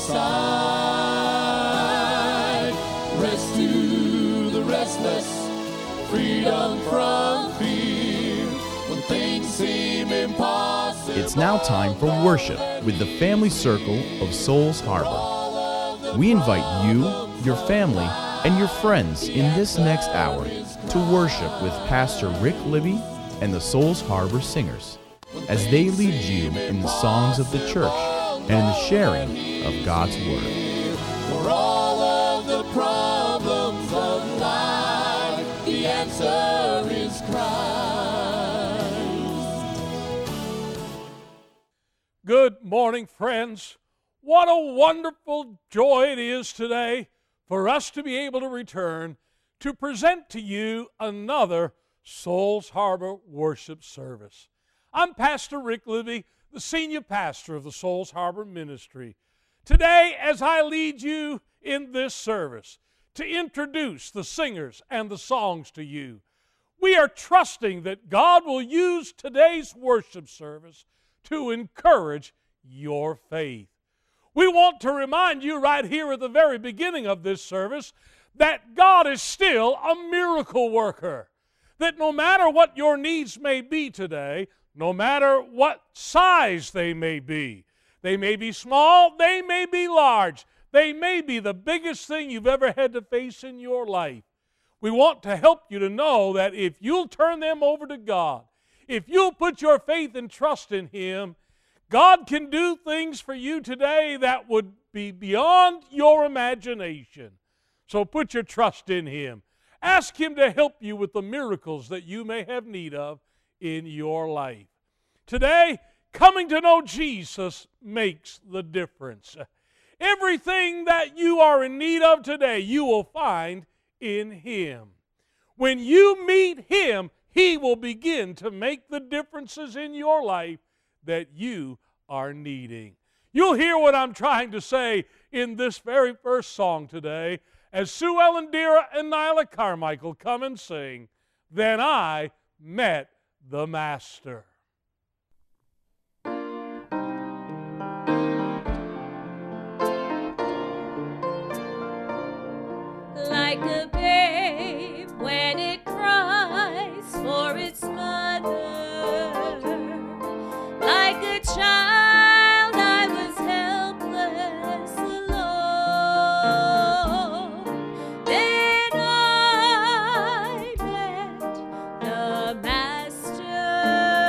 side. Rest to the restless, freedom from fear, when things seem impossible. It's now time for worship with the family circle of Souls Harbor. We invite you, your family, and your friends in this next hour to worship with Pastor Rick Libby and the Souls Harbor Singers as they lead you in the songs of the church and in the sharing of God's Word. For all of the problems of life, the answer is Christ. Good morning, friends. What a wonderful joy it is today for us to be able to return to present to you another Souls Harbor worship service. I'm Pastor Rick Libby, the senior pastor of the Souls Harbor Ministry. Today, as I lead you in this service to introduce the singers and the songs to you, we are trusting that God will use today's worship service to encourage your faith. We want to remind you right here at the very beginning of this service that God is still a miracle worker. That no matter what your needs may be today, no matter what size they may be small, they may be large, they may be the biggest thing you've ever had to face in your life. We want to help you to know that if you'll turn them over to God, if you'll put your faith and trust in Him, God can do things for you today that would be beyond your imagination. So put your trust in Him. Ask Him to help you with the miracles that you may have need of in your life. Today, coming to know Jesus makes the difference. Everything that you are in need of today, you will find in Him. When you meet Him, He will begin to make the differences in your life that you are needing. You'll hear what I'm trying to say in this very first song today as Sue Ellen Deera and Nyla Carmichael come and sing, "Then I Met the Master." Like a babe when it cries for its mother, like a child I was helpless alone. Then I met the Master.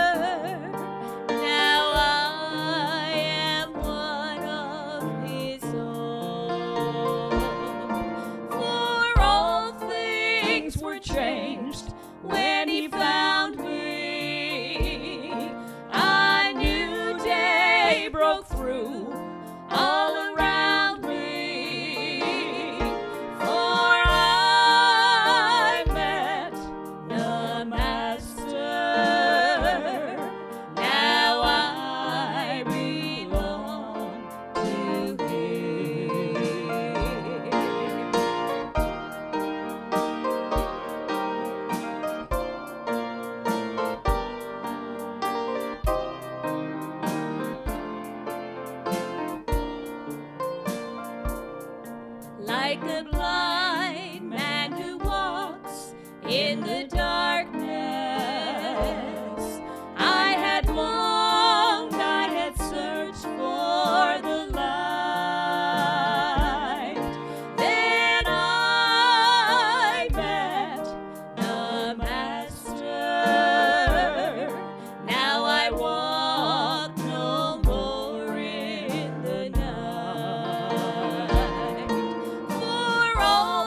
Now I am one of His own. For all things were changed when He found me. I knew day broke through all around me. For I met the Master. Now I belong to Him. Like a blind man who walks in the darkness, I had longed, I had searched for the light. Then I met the Master. Now I walk no more in the night. For all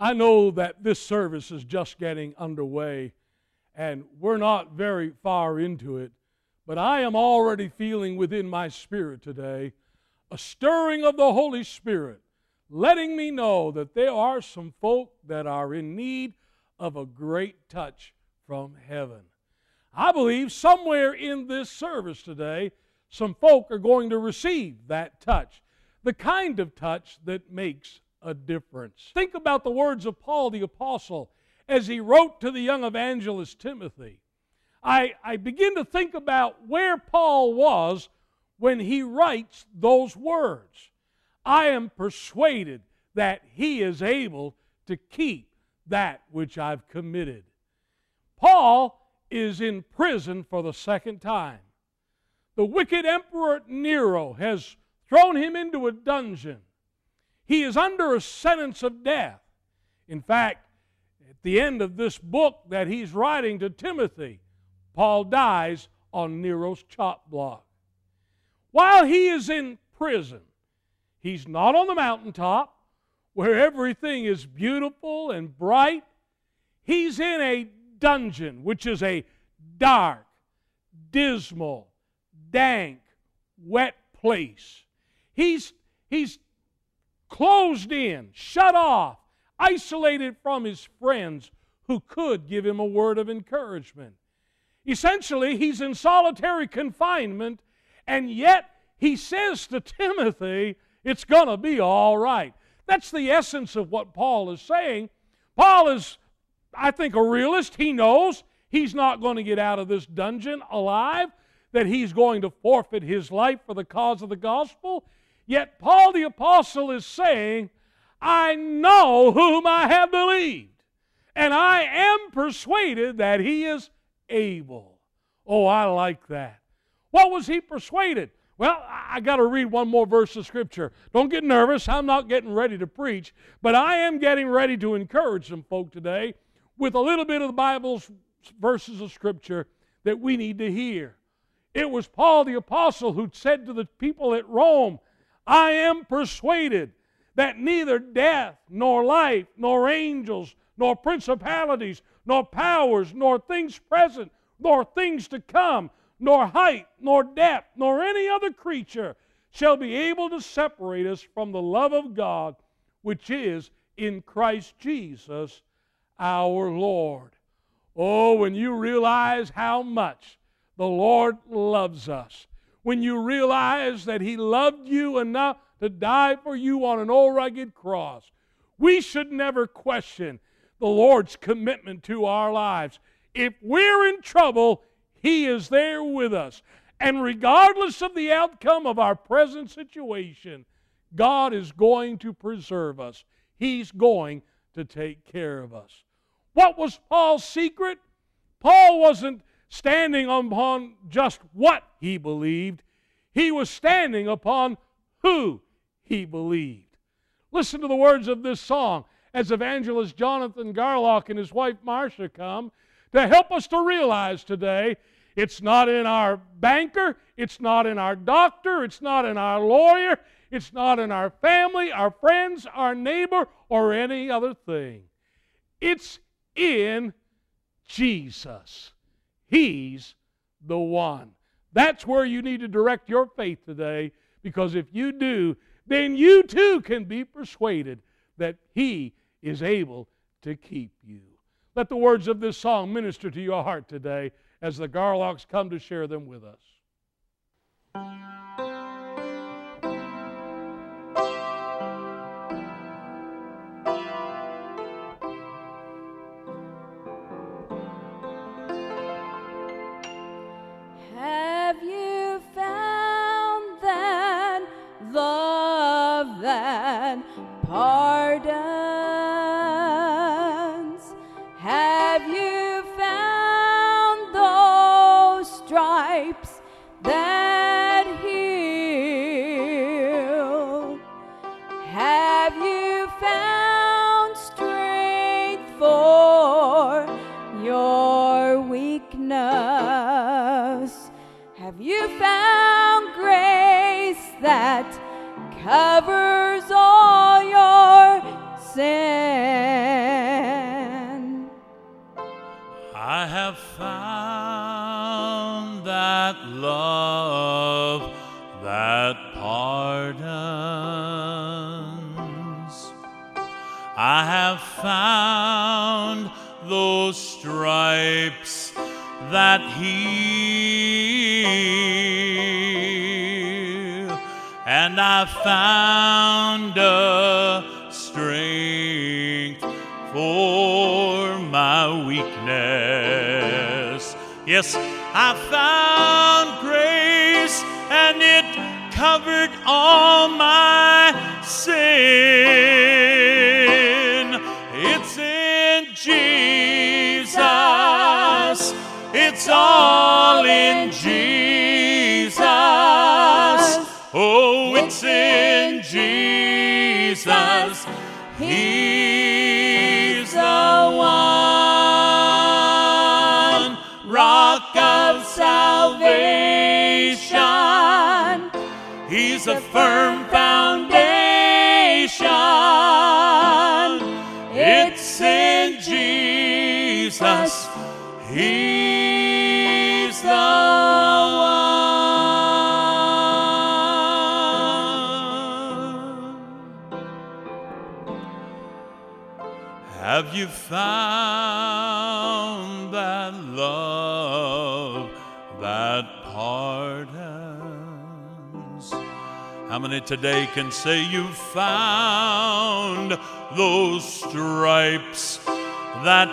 I know that this service is just getting underway, and we're not very far into it, but I am already feeling within my spirit today a stirring of the Holy Spirit, letting me know that there are some folk that are in need of a great touch from heaven. I believe somewhere in this service today, some folk are going to receive that touch, the kind of touch that makes a difference. Think about the words of Paul the Apostle as he wrote to the young evangelist Timothy. I begin to think about where Paul was when he writes those words. I am persuaded that he is able to keep that which I've committed. Paul is in prison for the second time. The wicked Emperor Nero has thrown him into a dungeon. He is under a sentence of death. In fact, at the end of this book that he's writing to Timothy, Paul dies on Nero's chop block. While he is in prison, he's not on the mountaintop where everything is beautiful and bright. He's in a dungeon, which is a dark, dismal, dank, wet place. He's closed in, shut off, isolated from his friends who could give him a word of encouragement. Essentially, he's in solitary confinement, and yet he says to Timothy, it's going to be all right. That's the essence of what Paul is saying. Paul is, I think, a realist. He knows he's not going to get out of this dungeon alive, that he's going to forfeit his life for the cause of the gospel. Yet Paul the Apostle is saying, I know whom I have believed, and I am persuaded that he is able. Oh, I like that. What was he persuaded? Well, I got to read one more verse of Scripture. Don't get nervous. I'm not getting ready to preach, but I am getting ready to encourage some folk today with a little bit of the Bible's verses of Scripture that we need to hear. It was Paul the Apostle who said to the people at Rome, I am persuaded that neither death, nor life, nor angels, nor principalities, nor powers, nor things present, nor things to come, nor height, nor depth, nor any other creature shall be able to separate us from the love of God, which is in Christ Jesus our Lord. Oh, when you realize how much the Lord loves us, when you realize that He loved you enough to die for you on an old rugged cross, we should never question the Lord's commitment to our lives. If we're in trouble, He is there with us. And regardless of the outcome of our present situation, God is going to preserve us. He's going to take care of us. What was Paul's secret? Paul wasn't standing upon just what he believed. He was standing upon who he believed. Listen to the words of this song as evangelist Jonathan Garlock and his wife Marcia come to help us to realize today it's not in our banker, it's not in our doctor, it's not in our lawyer, it's not in our family, our friends, our neighbor, or any other thing. It's in Jesus. He's the one. That's where you need to direct your faith today, because if you do, then you too can be persuaded that He is able to keep you. Let the words of this song minister to your heart today as the Garlocks come to share them with us. Have you found that love that pardons? Have you found those stripes that heal? Have you found strength for your weakness? Have you found grace that covers all your sins? found that love that pardons. I have found those stripes that heal, and I found a strength for my weakness. Yes, I found grace, and it covered all my sin. It's in Jesus. It's all in Jesus. Oh, it's in Jesus. He's the one, rock of salvation. He's a firm foundation. It's in Jesus. He's the one. Have you found that love that pardons? How many today can say you found those stripes that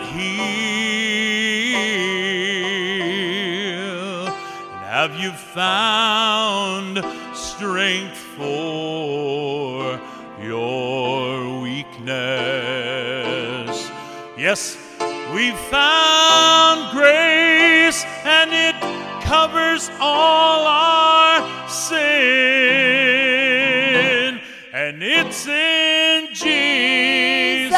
heal? And have you found strength for your weakness? Yes, we found grace, and it covers all our sin. And it's in Jesus.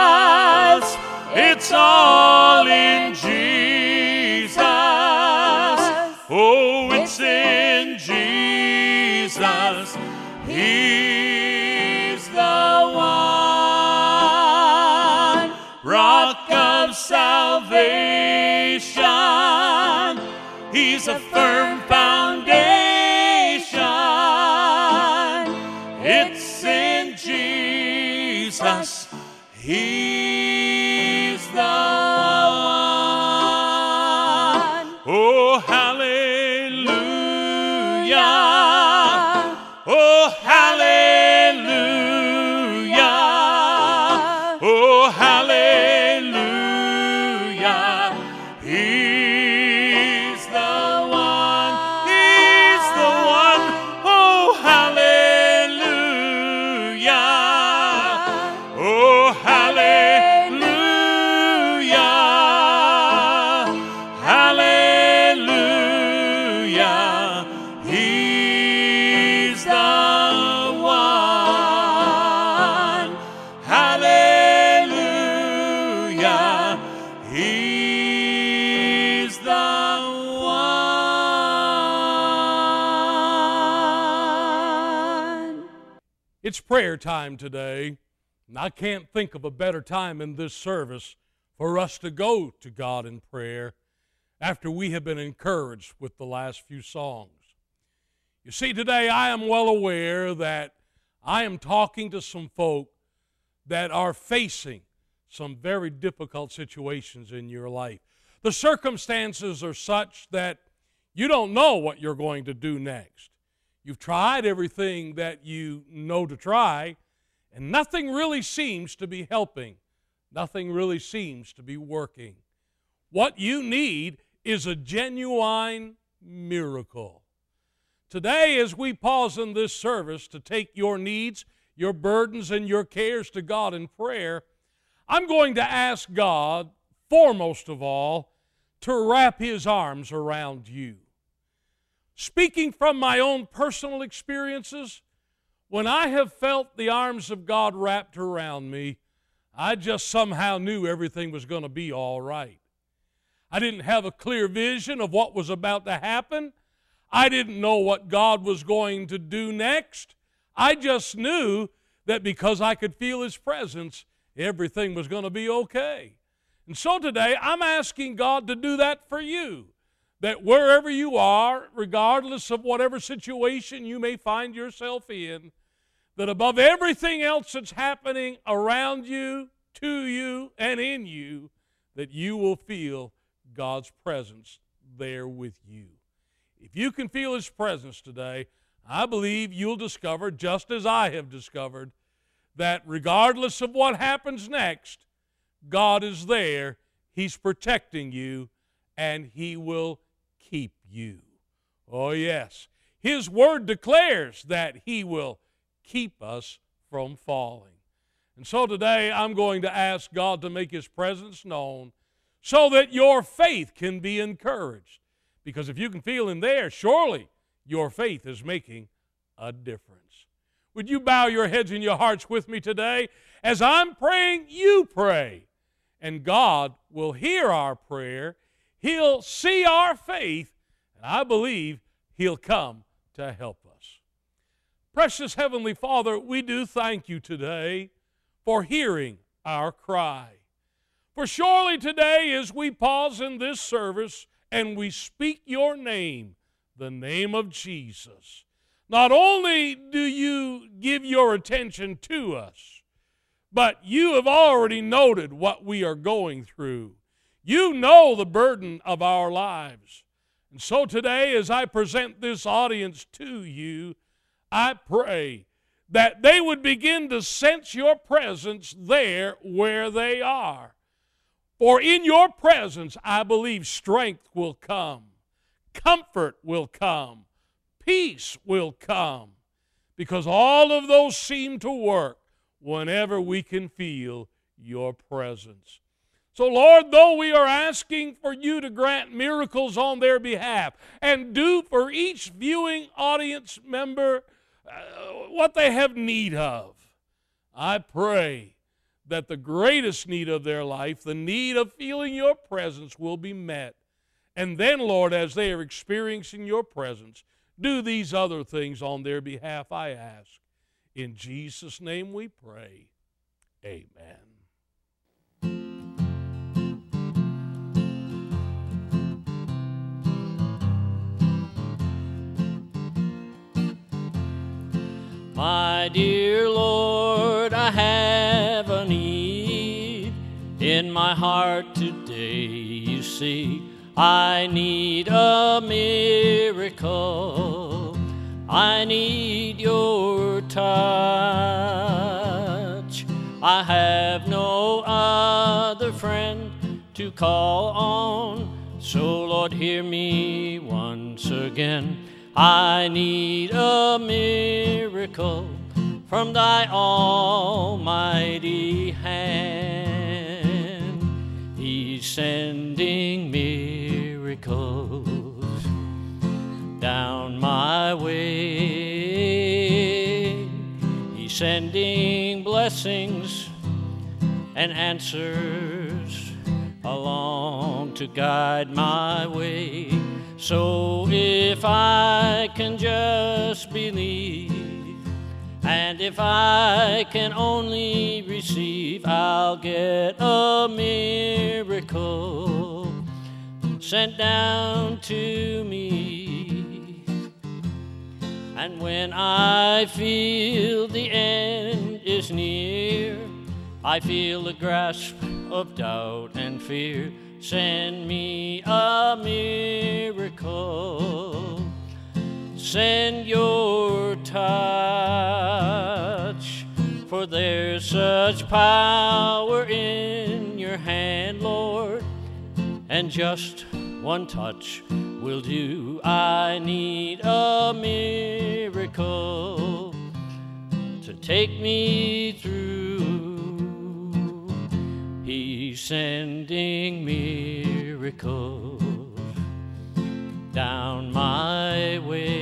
It's all in Jesus. Oh, it's in Jesus. He's the one, rock of salvation. He's a firm foundation. It's in Jesus. He's the one. Oh, hallelujah. Oh, hallelujah. Oh, hallelujah. He's the one. He's the one. Oh, hallelujah. Oh, hallelujah. Hallelujah. He's the one. Hallelujah. He's the one. It's prayer time today, and I can't think of a better time in this service for us to go to God in prayer after we have been encouraged with the last few songs. You see, today I am well aware that I am talking to some folk that are facing some very difficult situations in your life. The circumstances are such that you don't know what you're going to do next. You've tried everything that you know to try, and nothing really seems to be helping. Nothing really seems to be working. What you need is a genuine miracle. Today, as we pause in this service to take your needs, your burdens, and your cares to God in prayer, I'm going to ask God, foremost of all, to wrap His arms around you. Speaking from my own personal experiences, when I have felt the arms of God wrapped around me, I just somehow knew everything was going to be all right. I didn't have a clear vision of what was about to happen. I didn't know what God was going to do next. I just knew that because I could feel His presence, everything was going to be okay. And so today, I'm asking God to do that for you. That wherever you are, regardless of whatever situation you may find yourself in, that above everything else that's happening around you, to you, and in you, that you will feel God's presence there with you. If you can feel His presence today, I believe you'll discover, just as I have discovered, that regardless of what happens next, God is there, He's protecting you, and He will keep you. Oh yes, His Word declares that He will keep us from falling. And so today I'm going to ask God to make His presence known so that your faith can be encouraged. Because if you can feel Him there, surely your faith is making a difference. Would you bow your heads and your hearts with me today? As I'm praying, you pray. And God will hear our prayer. He'll see our faith, and I believe He'll come to help us. Precious Heavenly Father, we do thank You today for hearing our cry. For surely today, as we pause in this service and we speak Your name, the name of Jesus, not only do You give Your attention to us, but You have already noted what we are going through. You know the burden of our lives. And so today, as I present this audience to You, I pray that they would begin to sense Your presence there where they are. For in Your presence, I believe strength will come, comfort will come, peace will come, because all of those seem to work whenever we can feel Your presence. So, Lord, though we are asking for You to grant miracles on their behalf and do for each viewing audience member what they have need of, I pray that the greatest need of their life, the need of feeling Your presence, will be met. And then, Lord, as they are experiencing Your presence, do these other things on their behalf, I ask. In Jesus' name we pray. Amen. My dear Lord, I have a need in my heart today, You see. I need a miracle. I need Your touch. I have no other friend to call on, so Lord, hear me once again. I need a miracle from Thy almighty hand. He's sending miracles down my way. He's sending blessings and answers along to guide my way. So if I can just believe, and if I can only receive, I'll get a miracle sent down to me. And when I feel the end is near, I feel the grasp of doubt and fear, send me a miracle. Send Your touch, for there's such power in Your hand, Lord, and just one touch will do. I need a miracle to take me through. He's sending miracles down my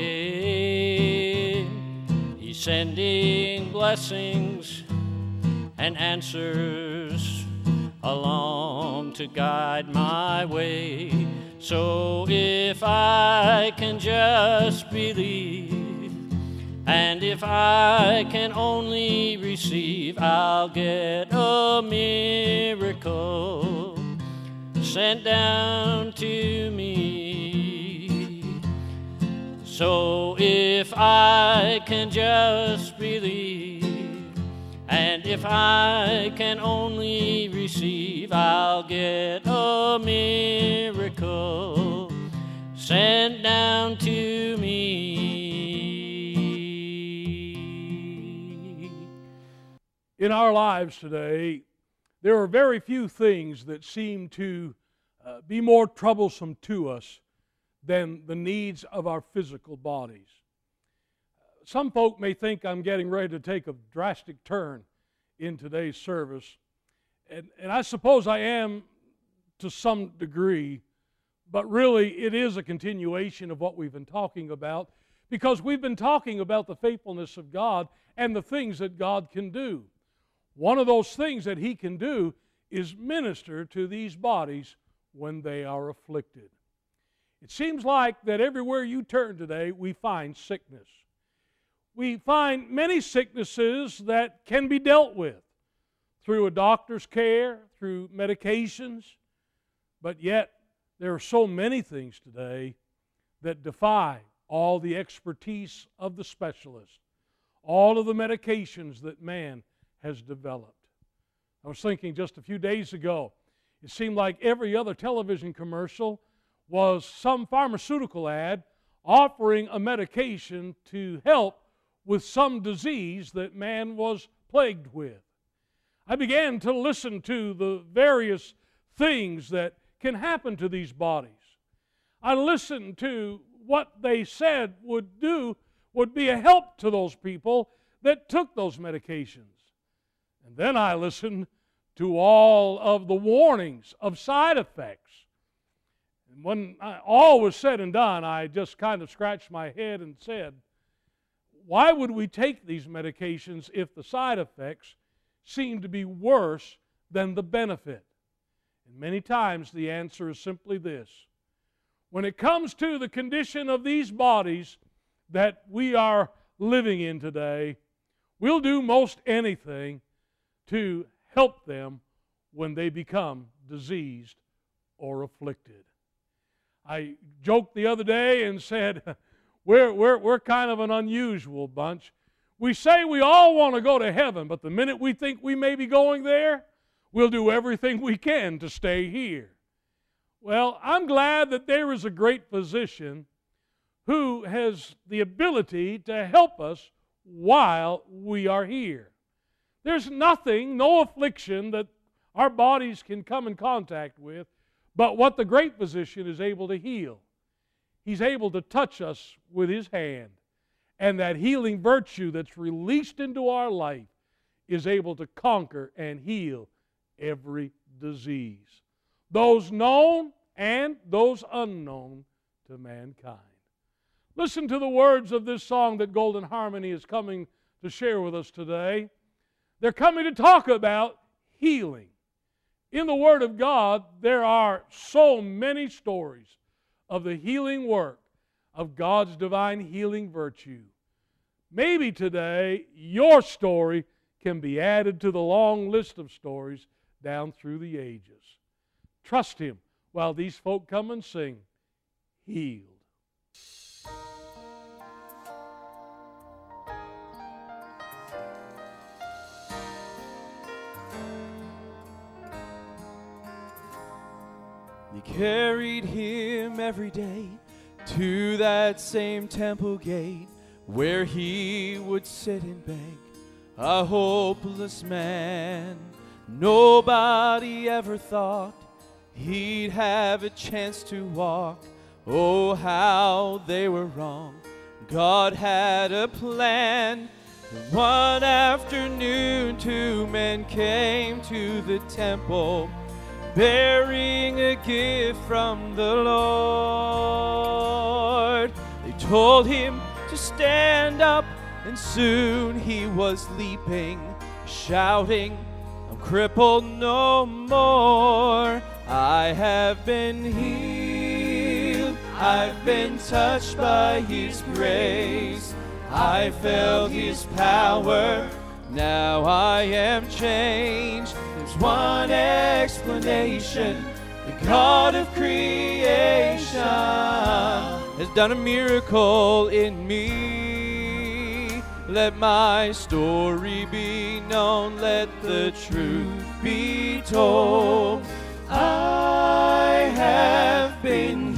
way. He's sending blessings and answers along to guide my way. So if I can just believe, and if I can only receive, I'll get a miracle sent down to me. So if I can just believe, and if I can only receive, I'll get a miracle sent down to me. In our lives today, there are very few things that seem to be more troublesome to us than the needs of our physical bodies. Some folk may think I'm getting ready to take a drastic turn in today's service, and I suppose I am to some degree, but really it is a continuation of what we've been talking about, because we've been talking about the faithfulness of God and the things that God can do. One of those things that He can do is minister to these bodies when they are afflicted. It seems like that everywhere you turn today, we find sickness. We find many sicknesses that can be dealt with through a doctor's care, through medications, but yet there are so many things today that defy all the expertise of the specialist, all of the medications that man has developed. I was thinking just a few days ago, it seemed like every other television commercial was some pharmaceutical ad offering a medication to help with some disease that man was plagued with. I began to listen to the various things that can happen to these bodies. I listened to what they said would be a help to those people that took those medications. And then I listened to all of the warnings of side effects. And when all was said and done, I just kind of scratched my head and said, why would we take these medications if the side effects seem to be worse than the benefit? And many times the answer is simply this. When it comes to the condition of these bodies that we are living in today, we'll do most anything to help them when they become diseased or afflicted. I joked the other day and said, we're kind of an unusual bunch. We say we all want to go to heaven, but the minute we think we may be going there, we'll do everything we can to stay here. Well, I'm glad that there is a great physician who has the ability to help us while we are here. There's nothing, no affliction that our bodies can come in contact with, but what the great physician is able to heal. He's able to touch us with His hand, and that healing virtue that's released into our life is able to conquer and heal every disease, those known and those unknown to mankind. Listen to the words of this song that Golden Harmony is coming to share with us today. They're coming to talk about healing. In the Word of God, there are so many stories of the healing work of God's divine healing virtue. Maybe today your story can be added to the long list of stories down through the ages. Trust Him while these folk come and sing, Healed. They carried Him every day to that same temple gate where He would sit and beg, a hopeless man. Nobody ever thought He'd have a chance to walk. Oh, how they were wrong. God had a plan. And one afternoon, two men came to the temple, bearing a gift from the Lord. They told Him to stand up, and soon He was leaping, shouting, I'm crippled no more. I have been healed. I've been touched by His grace. I felt His power. Now I am changed. There's one explanation. the God of creation, has done a miracle in me. Let my story be known, let the truth be told. I have been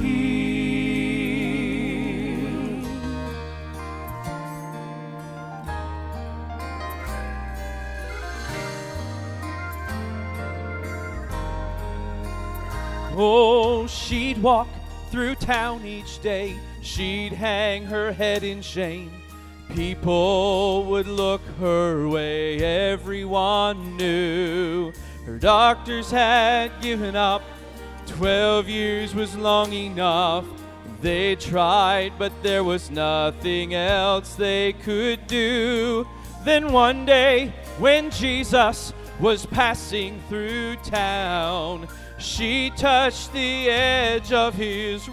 healed. Oh, she'd walk through town each day, she'd hang her head in shame. People would look her way, everyone knew. Her doctors had given up, 12 years was long enough. They tried, but there was nothing else they could do. Then one day, when Jesus was passing through town, she touched the edge of his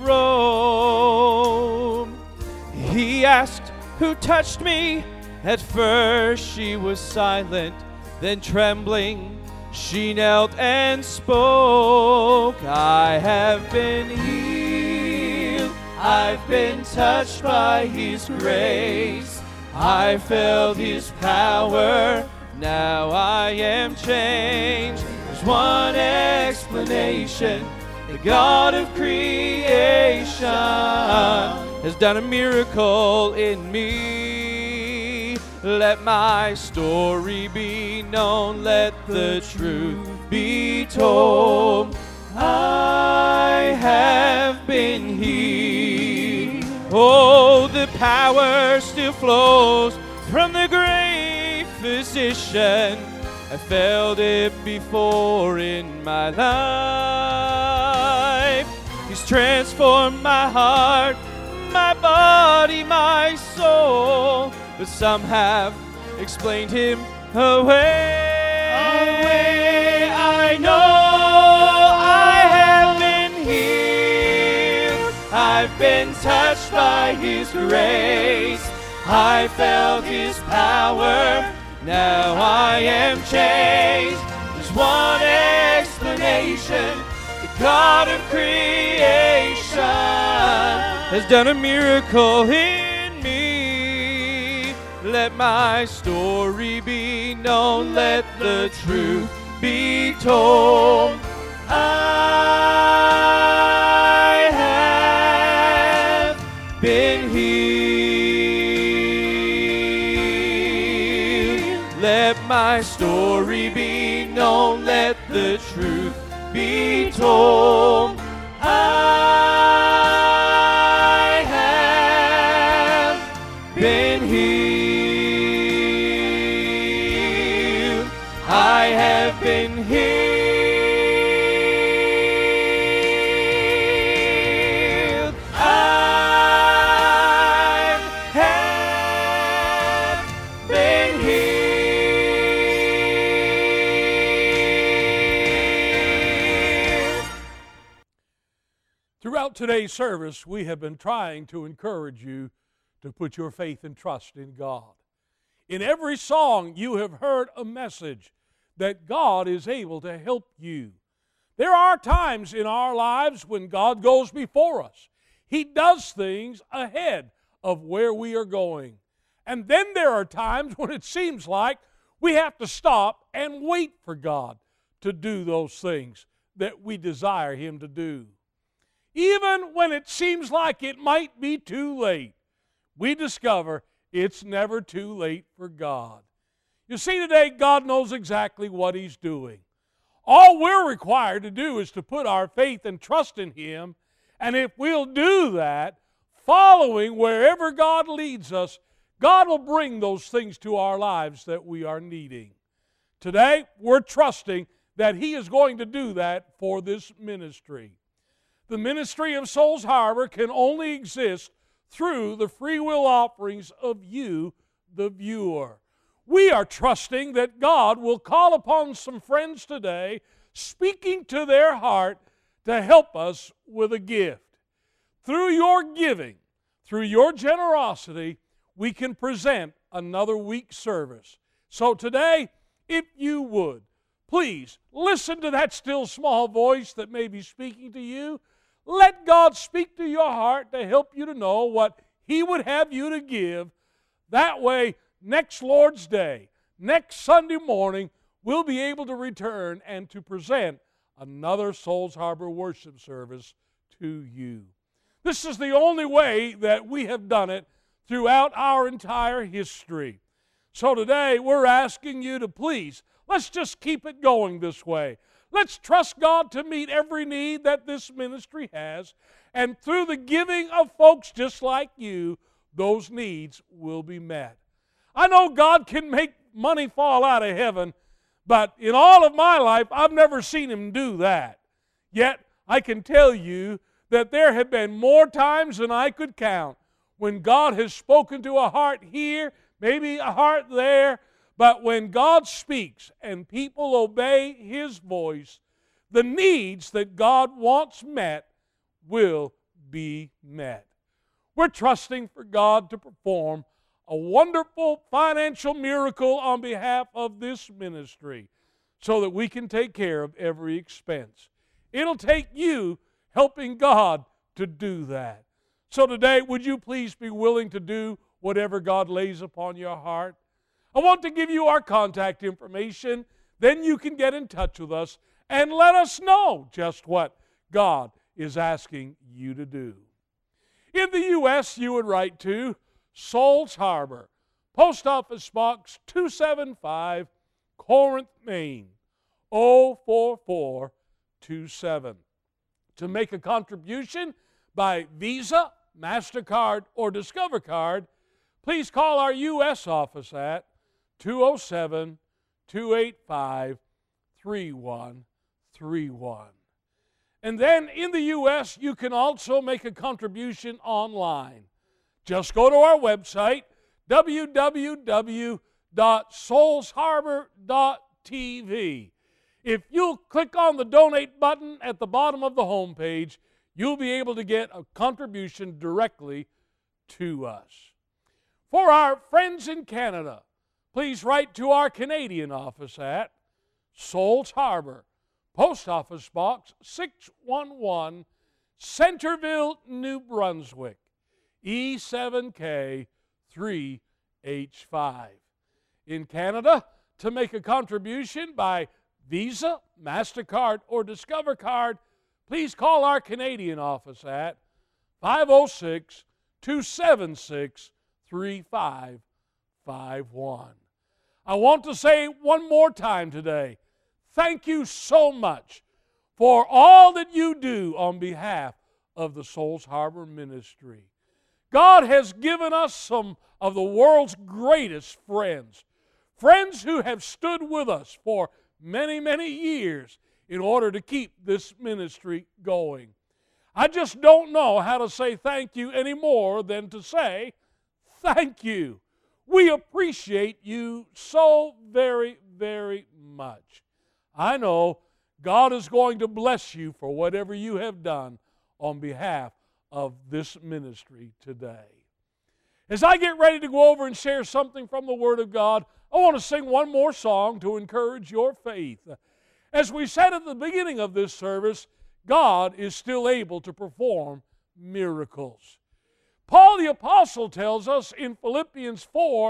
robe. He asked, "Who touched me?" At first she was silent, then trembling, she knelt and spoke. I have been healed, I've been touched by his grace. I felt his power, now I am changed. There's one explanation, the God of creation has done a miracle in me. Let my story be known, let the truth be told. I have been healed. Oh, the power still flows from the great physician. I felt it before in my life. He's transformed my heart, my body, my soul, but some have explained him away. I know I have been healed. I've been touched by his grace. I felt his power. Now I am changed. There's one explanation. The God of creation has done a miracle in me. Let my story be known, let the truth be told. I have been healed. Let my story be known, let the truth be told. I have been healed. I have been healed. I have been healed. Throughout today's service, we have been trying to encourage you to put your faith and trust in God. In every song, you have heard a message that God is able to help you. There are times in our lives when God goes before us. He does things ahead of where we are going. And then there are times when it seems like we have to stop and wait for God to do those things that we desire Him to do. Even when it seems like it might be too late, we discover it's never too late for God. You see, today God knows exactly what He's doing. All we're required to do is to put our faith and trust in Him, and if we'll do that, following wherever God leads us, God will bring those things to our lives that we are needing. Today, we're trusting that He is going to do that for this ministry. The ministry of Souls Harbor can only exist through the free will offerings of you, the viewer. We are trusting that God will call upon some friends today, speaking to their heart to help us with a gift. Through your giving, through your generosity, we can present another week's service. So today, if you would, please listen to that still small voice that may be speaking to you. Let God speak to your heart to help you to know what He would have you to give. That way, next Lord's Day, next Sunday morning, we'll be able to return and to present another Souls Harbor worship service to you. This is the only way that we have done it throughout our entire history. So today, we're asking you to please, let's just keep it going this way. Let's trust God to meet every need that this ministry has, and through the giving of folks just like you, those needs will be met. I know God can make money fall out of heaven, but in all of my life, I've never seen Him do that. Yet, I can tell you that there have been more times than I could count when God has spoken to a heart here, maybe a heart there, but when God speaks and people obey His voice, the needs that God wants met will be met. We're trusting for God to perform a wonderful financial miracle on behalf of this ministry so that we can take care of every expense. It'll take you helping God to do that. So today, would you please be willing to do whatever God lays upon your heart? I want to give you our contact information. Then you can get in touch with us and let us know just what God is asking you to do. In the U.S., you would write to Souls Harbor, Post Office Box 275, Corinth, Maine, 04427. To make a contribution by Visa, MasterCard, or Discover Card, please call our U.S. office at 207-285-3131. And then in the U.S., you can also make a contribution online. Just go to our website, www.soulsharbor.tv. If you'll click on the donate button at the bottom of the homepage, you'll be able to get a contribution directly to us. For our friends in Canada, please write to our Canadian office at Souls Harbor, Post Office Box 611, Centerville, New Brunswick, E7K 3H5. In Canada, to make a contribution by Visa, MasterCard, or Discover Card, please call our Canadian office at 506-276-3551. I want to say one more time today, thank you so much for all that you do on behalf of the Souls Harbor Ministry. God has given us some of the world's greatest friends, friends who have stood with us for many, many years in order to keep this ministry going. I just don't know how to say thank you any more than to say thank you. We appreciate you so very, very much. I know God is going to bless you for whatever you have done on behalf of this ministry today. As I get ready to go over and share something from the Word of God, I want to sing one more song to encourage your faith. As we said at the beginning of this service, God is still able to perform miracles. Paul the Apostle tells us in Philippians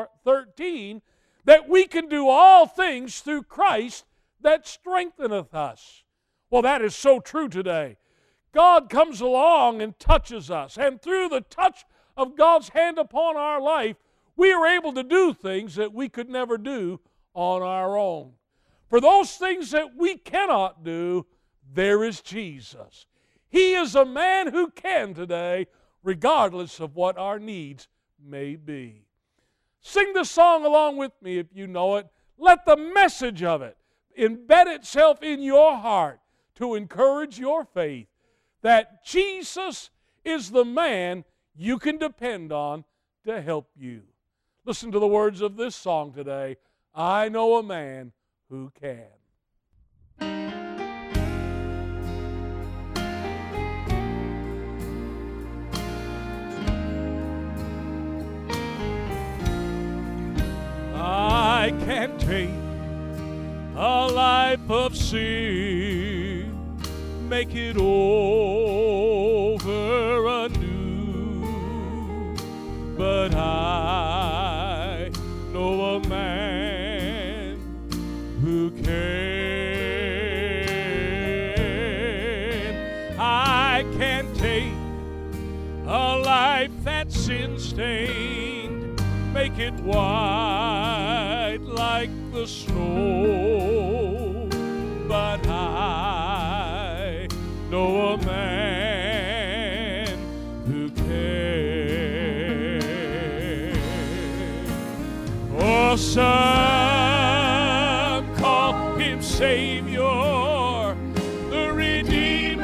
4:13 that we can do all things through Christ that strengtheneth us. Well, that is so true today. God comes along and touches us, and through the touch of God's hand upon our life, we are able to do things that we could never do on our own. For those things that we cannot do, there is Jesus. He is a man who can today, regardless of what our needs may be. Sing the song along with me if you know it. Let the message of it embed itself in your heart to encourage your faith that Jesus is the man you can depend on to help you. Listen to the words of this song today. I know a man who can. I can take a life of sin, make it over anew. But I know a man who can. I can take a life that's sin-stained, make it white like the snow. But I know a man who can. Oh, some call him Savior, the Redeemer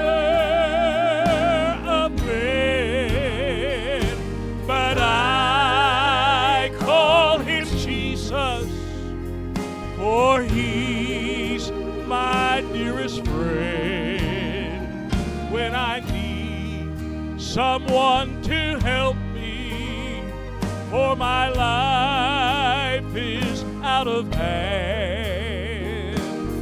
of men, but I call him Jesus, for he's my dearest friend. When I need someone to help me, for my life is out of hand,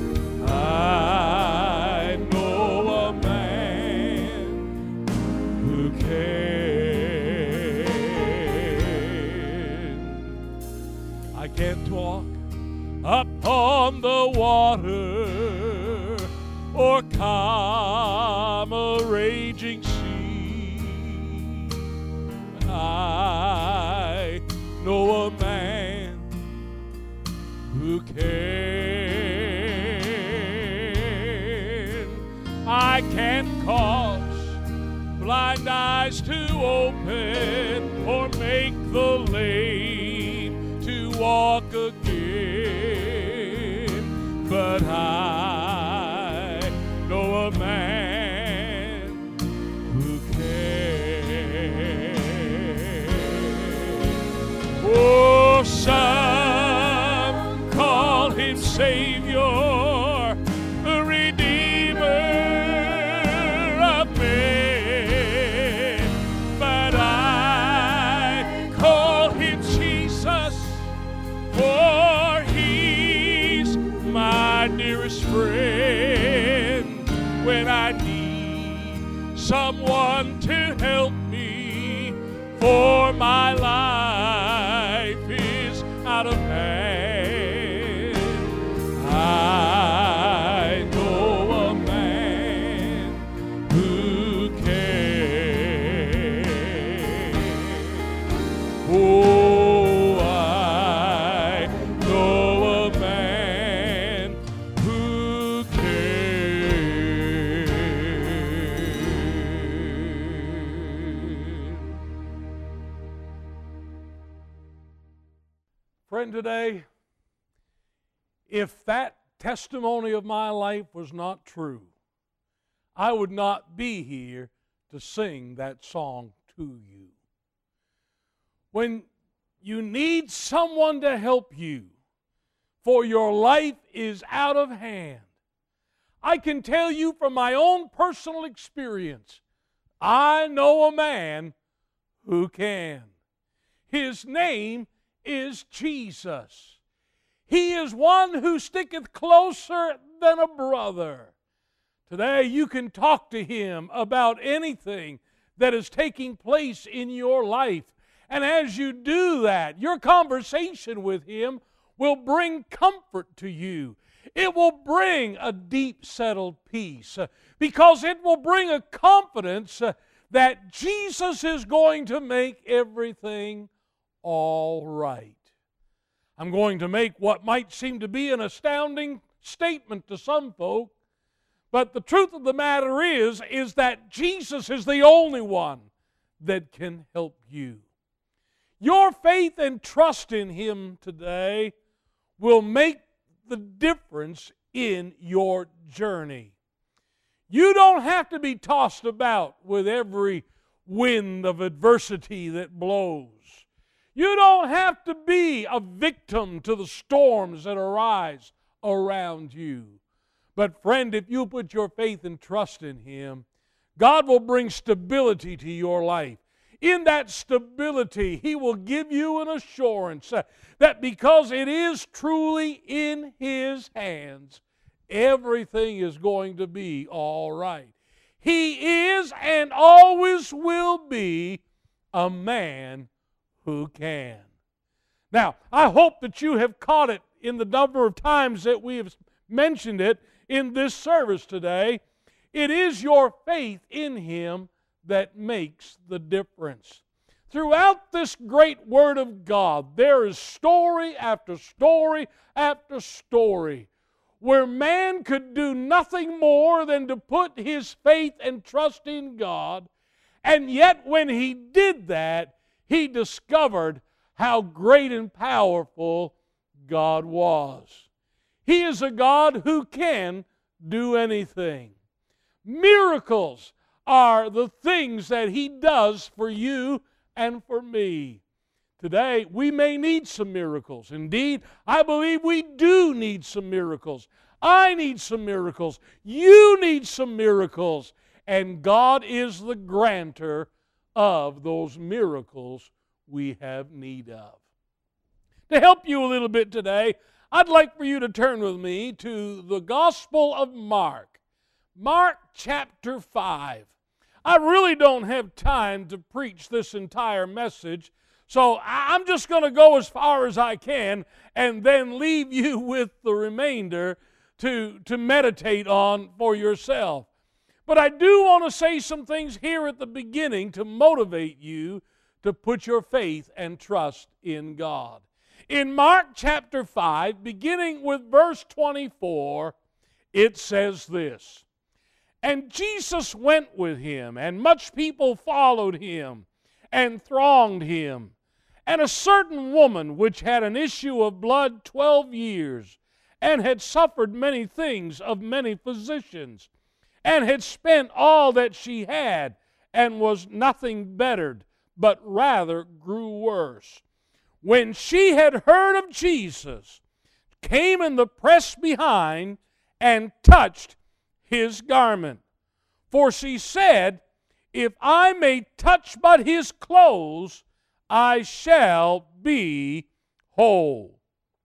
I know a man who can. I can't walk upon the water or calm a raging sea. I know a man who can. I can cause blind eyes to open or make the lame to walk again. But I know a man who can. Oh, some call him Savior, the Redeemer of men, but I call him Jesus, for he's my dearest friend. When I need someone to help me, for my life is out of hand, I know a man who can. Oh, I know a man who can. Friend, today, if that testimony of my life was not true, I would not be here to sing that song to you. When you need someone to help you, for your life is out of hand, I can tell you from my own personal experience, I know a man who can. His name is Jesus. He is one who sticketh closer than a brother. Today you can talk to him about anything that is taking place in your life. And as you do that, your conversation with him will bring comfort to you. It will bring a deep settled peace, because it will bring a confidence that Jesus is going to make everything all right. I'm going to make what might seem to be an astounding statement to some folk, but the truth of the matter is that Jesus is the only one that can help you. Your faith and trust in him today will make the difference in your journey. You don't have to be tossed about with every wind of adversity that blows. You don't have to be a victim to the storms that arise around you. But friend, if you put your faith and trust in him, God will bring stability to your life. in that stability, He will give you an assurance that because it is truly in His hands, everything is going to be all right. He is and always will be a man who can. Now, I hope that you have caught it in the number of times that we have mentioned it in this service today. It is your faith in Him that makes the difference. Throughout this great Word of God, there is story after story after story where man could do nothing more than to put his faith and trust in God, and yet when he did that, he discovered how great and powerful God was. He is a God who can do anything. Miracles are the things that He does for you and for me. Today, we may need some miracles. Indeed, I believe we do need some miracles. I need some miracles. You need some miracles. And God is the granter of those miracles we have need of. To help you a little bit today, I'd like for you to turn with me to the Gospel of Mark. Mark chapter 5. I really don't have time to preach this entire message, so I'm just going to go as far as I can and then leave you with the remainder to meditate on for yourself. But I do want to say some things here at the beginning to motivate you to put your faith and trust in God. In Mark chapter 5, beginning with verse 24, it says this: "And Jesus went with him, and much people followed him, and thronged him. And a certain woman which had an issue of blood 12 years, and had suffered many things of many physicians, and had spent all that she had, and was nothing bettered, but rather grew worse, when she had heard of Jesus, came in the press behind, and touched His garment. For she said, If I may touch but His clothes, I shall be whole.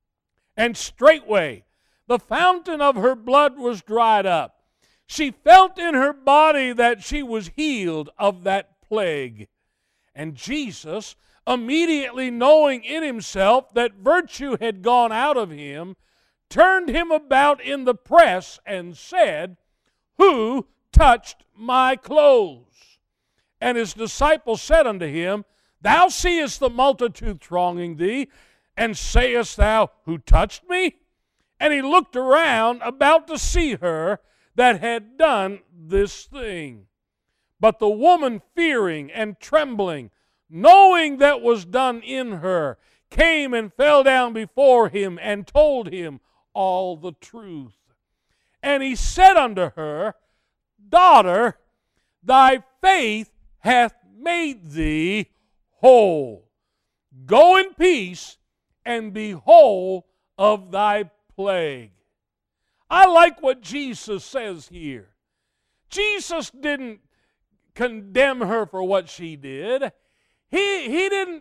And straightway the fountain of her blood was dried up. She felt in her body that she was healed of that plague. And Jesus, immediately knowing in Himself that virtue had gone out of him, turned Him about in the press and said, Who touched my clothes? And His disciples said unto Him, Thou seest the multitude thronging thee, and sayest thou, Who touched me? And He looked around about to see her that had done this thing. But the woman, fearing and trembling, knowing that was done in her, came and fell down before Him and told Him all the truth. And He said unto her, Daughter, thy faith hath made thee whole. Go in peace and be whole of thy plague. I like what Jesus says here. Jesus didn't condemn her for what she did. He didn't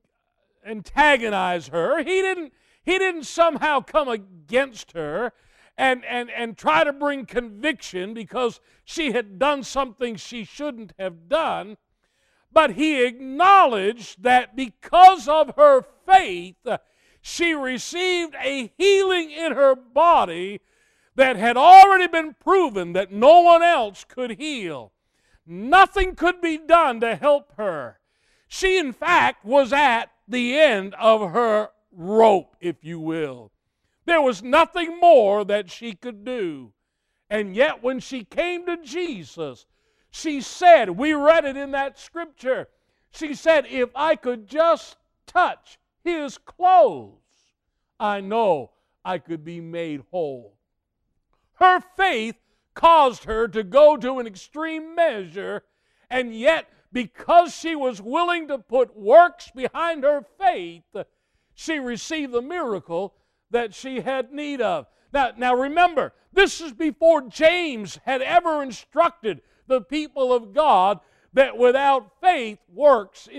antagonize her. He didn't somehow come against her and try to bring conviction because she had done something she shouldn't have done. But He acknowledged that because of her faith, she received a healing in her body that had already been proven that no one else could heal. Nothing could be done to help her. She, in fact, was at the end of her rope, if you will. There was nothing more that she could do. And yet when she came to Jesus, she said, we read it in that scripture, she said, if I could just touch His clothes, I know I could be made whole. Her faith caused her to go to an extreme measure, and yet because she was willing to put works behind her faith, she received the miracle that she had need of. Now remember, this is before James had ever instructed the people of God that without works,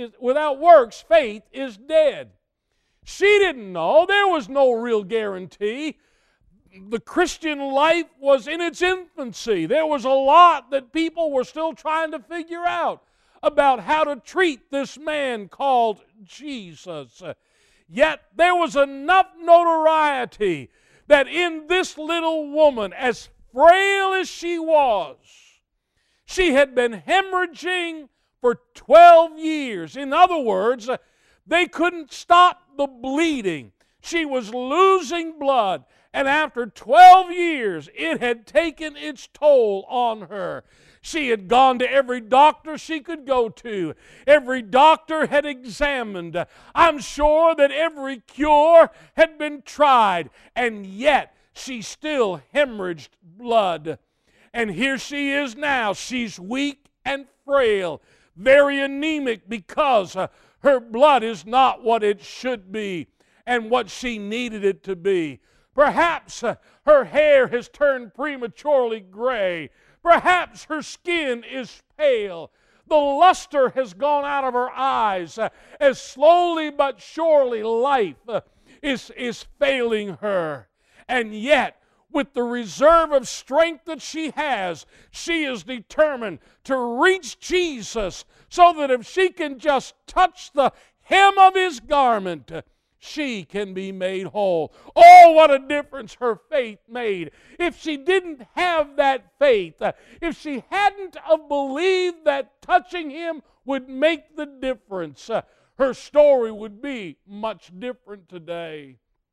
faith is dead. She didn't know. There was no real guarantee. The Christian life was in its infancy. There was a lot that people were still trying to figure out about how to treat this man called Jesus. Yet there was enough notoriety that in this little woman, as frail as she was, she had been hemorrhaging for 12 years. In other words, they couldn't stop the bleeding. She was losing blood, and after 12 years, it had taken its toll on her. She had gone to every doctor she could go to. Every doctor had examined. I'm sure that every cure had been tried, and yet she still hemorrhaged blood. And here she is now. She's weak and frail, very anemic because her blood is not what it should be and what she needed it to be. Perhaps her hair has turned prematurely gray. Perhaps her skin is pale. The luster has gone out of her eyes as slowly but surely life is failing her. And yet, with the reserve of strength that she has, she is determined to reach Jesus so that if she can just touch the hem of His garment, she can be made whole. Oh, what a difference her faith made. If she didn't have that faith, if she hadn't have believed that touching Him would make the difference, her story would be much different today.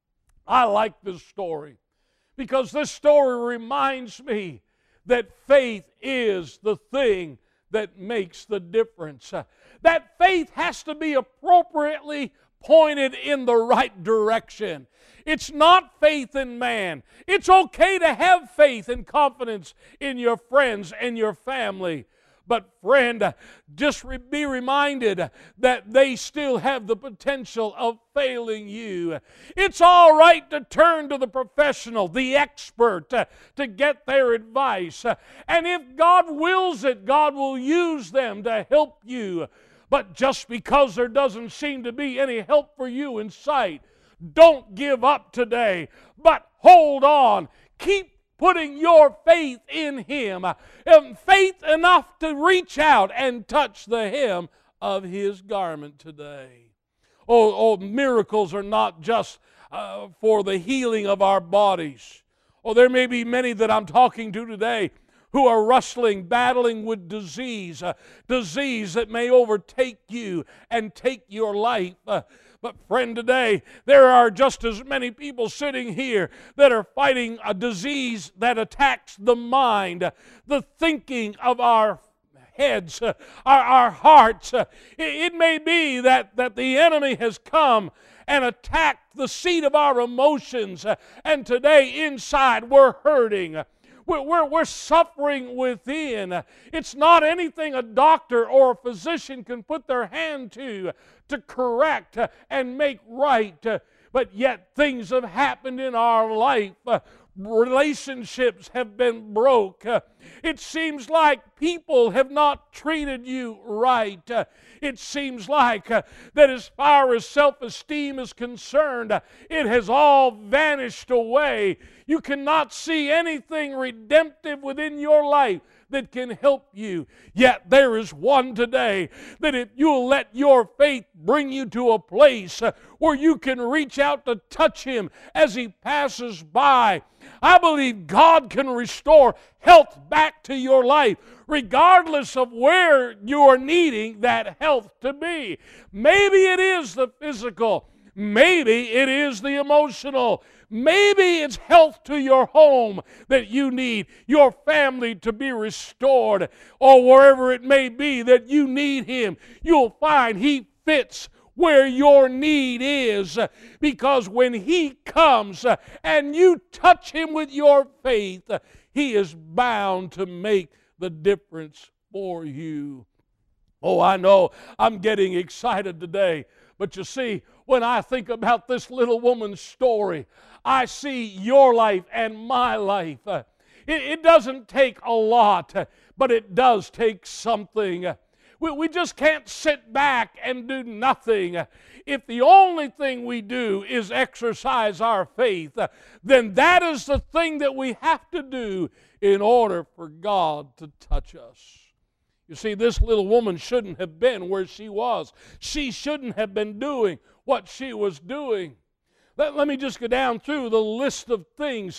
I like this story because this story reminds me that faith is the thing that makes the difference. That faith has to be appropriately pointed in the right direction. It's not faith in man. It's okay to have faith and confidence in your friends and your family. But friend, just be reminded that they still have the potential of failing you. It's all right to turn to the professional, the expert, to get their advice. And if God wills it, God will use them to help you. But just because there doesn't seem to be any help for you in sight, don't give up today, but hold on. Keep putting your faith in Him, faith enough to reach out and touch the hem of His garment today. Oh, miracles are not just for the healing of our bodies. Oh, there may be many that I'm talking to today who are battling with disease that may overtake you and take your life. But friend, today there are just as many people sitting here that are fighting a disease that attacks the mind, the thinking of our heads, our hearts. It may be that the enemy has come and attacked the seat of our emotions, and today inside we're hurting. We're suffering within. It's not anything a doctor or a physician can put their hand to correct and make right. But yet things have happened in our life. Relationships have been broke. It seems like people have not treated you right. It seems like that as far as self-esteem is concerned, it has all vanished away. You cannot see anything redemptive within your life that can help you. Yet there is one today that if you'll let your faith bring you to a place where you can reach out to touch Him as He passes by, I believe God can restore health back to your life, regardless of where you are needing that health to be. Maybe it is the physical. Maybe it is the emotional. Maybe it's health to your home that you need, your family to be restored, or wherever it may be that you need Him. You'll find He fits where your need is, because when He comes and you touch Him with your faith, He is bound to make the difference for you. Oh, I know I'm getting excited today, but you see, when I think about this little woman's story, I see your life and my life. It doesn't take a lot, but it does take something. We just can't sit back and do nothing. If the only thing we do is exercise our faith, then that is the thing that we have to do in order for God to touch us. You see, this little woman shouldn't have been where she was. She shouldn't have been doing what she was doing. Let me just go down through the list of things,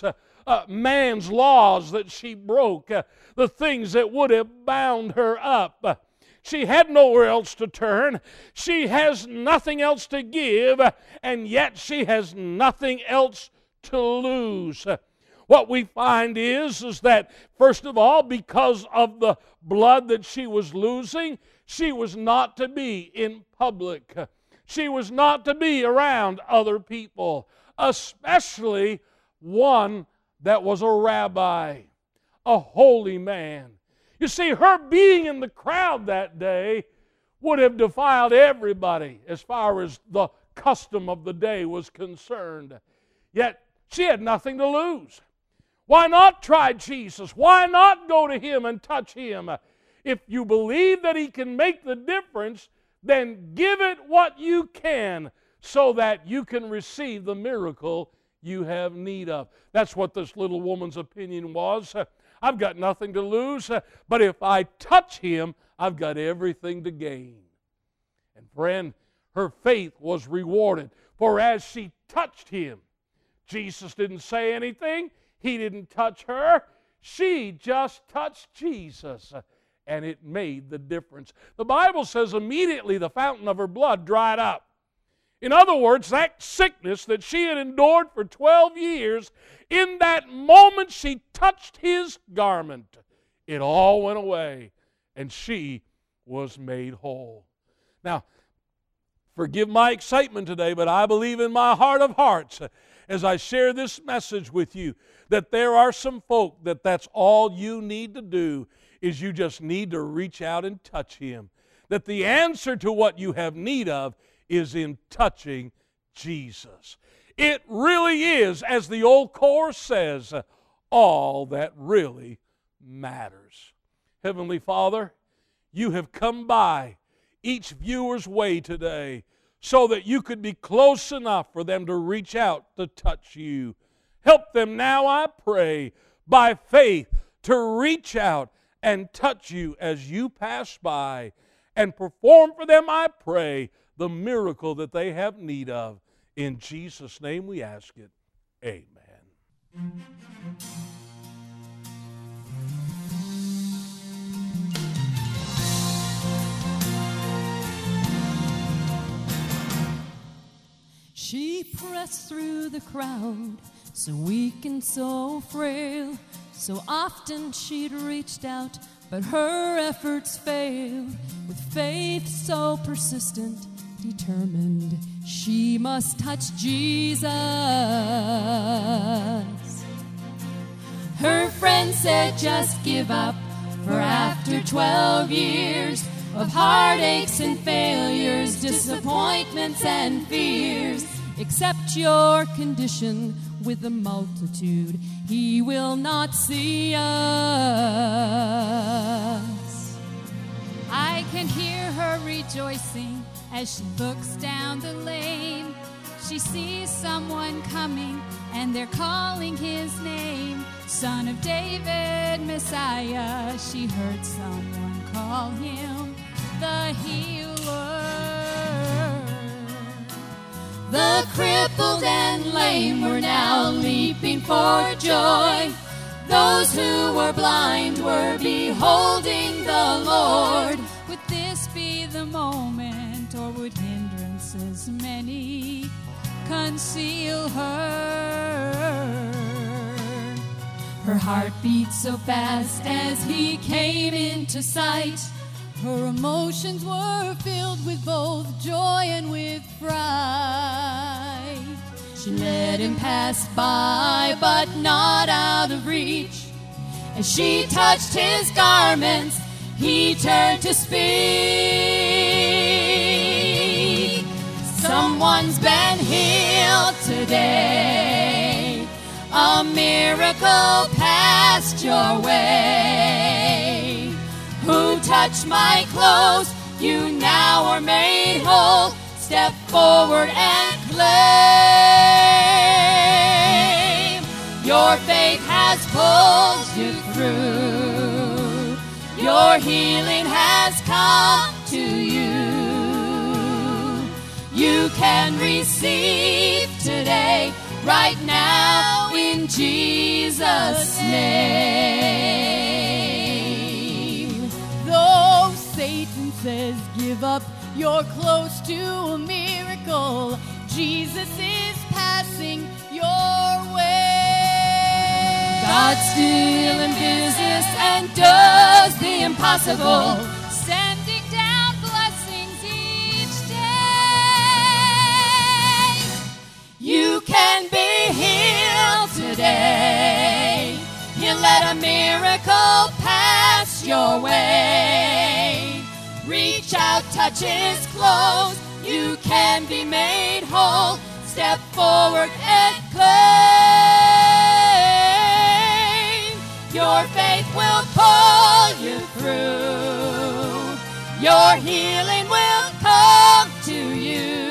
man's laws that she broke, the things that would have bound her up. She had nowhere else to turn. She has nothing else to give, and yet she has nothing else to lose. What we find is that, first of all, because of the blood that she was losing, she was not to be in public. She was not to be around other people, especially one that was a rabbi, a holy man. You see, her being in the crowd that day would have defiled everybody as far as the custom of the day was concerned. Yet she had nothing to lose. Why not try Jesus? Why not go to Him and touch Him? If you believe that He can make the difference, then give it what you can so that you can receive the miracle you have need of. That's what this little woman's opinion was. I've got nothing to lose, but if I touch Him, I've got everything to gain. And friend, her faith was rewarded, for as she touched Him, Jesus didn't say anything. He didn't touch her. She just touched Jesus, and it made the difference. The Bible says immediately the fountain of her blood dried up. In other words, that sickness that she had endured for 12 years, in that moment she touched His garment, it all went away, and she was made whole. Now, forgive my excitement today, but I believe in my heart of hearts, as I share this message with you, that there are some folk that's all you need to do is you just need to reach out and touch Him. That the answer to what you have need of is in touching Jesus. It really is, as the old chorus says, all that really matters. Heavenly Father, You have come by each viewer's way today so that You could be close enough for them to reach out to touch You. Help them now, I pray, by faith to reach out and touch You as You pass by, and perform for them, I pray, the miracle that they have need of. In Jesus' name we ask it. Amen. She pressed through the crowd, so weak and so frail. So often she'd reached out, but her efforts failed. With faith so persistent, determined, she must touch Jesus. Her friend said, just give up, for after 12 years of heartaches and failures, disappointments and fears, accept your condition with the multitude. He will not see us. I can hear her rejoicing as she looks down the lane. She sees someone coming and they're calling His name. Son of David, Messiah. She heard someone call Him the Healer. The crippled and lame were now leaping for joy. Those who were blind were beholding the Lord. Would this be the moment, or would hindrances many conceal her? Her heart beat so fast as He came into sight. Her emotions were filled with both joy and with fright. She let Him pass by, but not out of reach. As she touched His garments, He turned to speak. Someone's been healed today. A miracle passed your way. Who touch my clothes. You now are made whole. Step forward and claim. Your faith has pulled you through. Your healing has come to you. You can receive today, right now, in Jesus' name. Though Satan says give up, you're close to a miracle. Jesus is passing your way. God's still in business and does the impossible, Sending down blessings each day. you can be healed today. He'll let a miracle pass your way. Reach out, touch his clothes. You can be made whole. Step forward and claim. Your faith will pull you through. Your healing will come to you.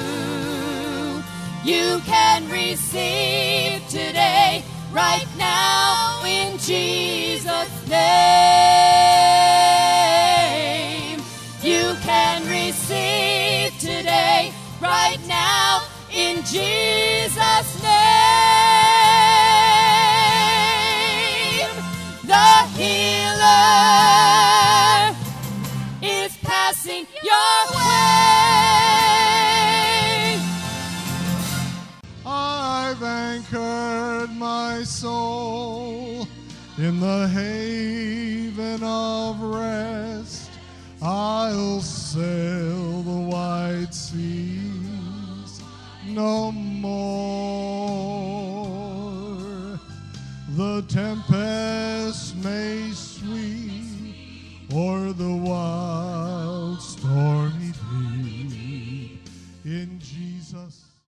You can receive today, right now, in Jesus' name. You can receive today, right now, in Jesus' name. The healer is passing your way. I've anchored my soul in the haven of rest. I'll sail the wide seas no more. The tempest